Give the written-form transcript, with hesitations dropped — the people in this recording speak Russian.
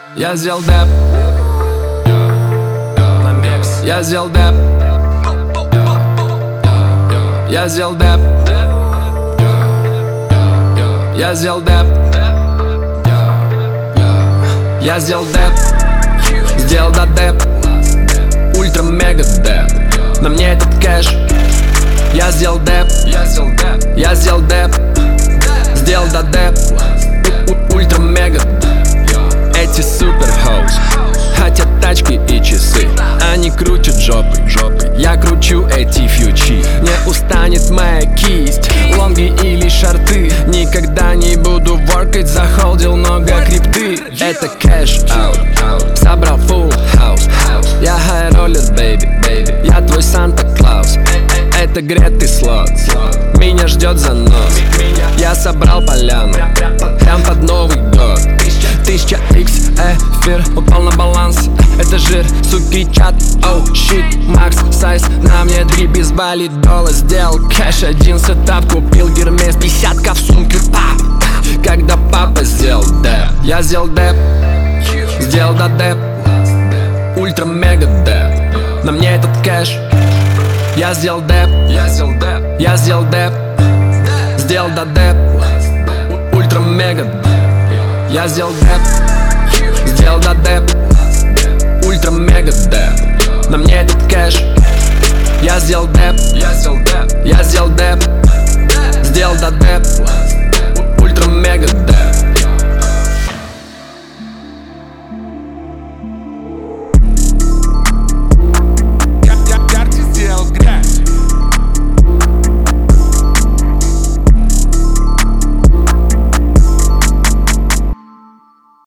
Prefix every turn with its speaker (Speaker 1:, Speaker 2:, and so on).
Speaker 1: Я сделал деп. Я сделал деп. Я сделал деп. Я сделал деп. Я сделал деп. Сделал да деп. Ультра-мега деп. На мне этот кэш. Я сделал деп. Я сделал деп. Сделал да деп. Ультра-мега деп. Эти супер-хоус хотят тачки и часы. Они крутят жопы. Я кручу эти фьючи. Не устанет моя кисть, лонги или шорты. Никогда не буду воркать, захолдил много крипты. Это кэш-аут, собрал full house. Я хай-роллер, baby. Я твой Санта-Клаус. Это гретый слот, меня ждет занос. Я собрал поляну, прям под Новый год. 1000 X, эфир упал на баланс. Это жир, суки, чат, оу, щит, макс, сайз. На мне 3 без $2. Сделал кэш, один сетап, купил гермес, 50 в сумке, пап. Когда папа сделал деп. Я сделал деп. Сделал да деп. Ультра-мега деп. На мне этот кэш. Я сделал деп. Я сделал деп. Сделал да деп. Ультра-мега деп. Я сделал деп. Сделал да деп. Ультра-мега деп. На мне этот кэш. Я сделал деп. Я сделал деп. Сделал да деп. Ультра-мега деп.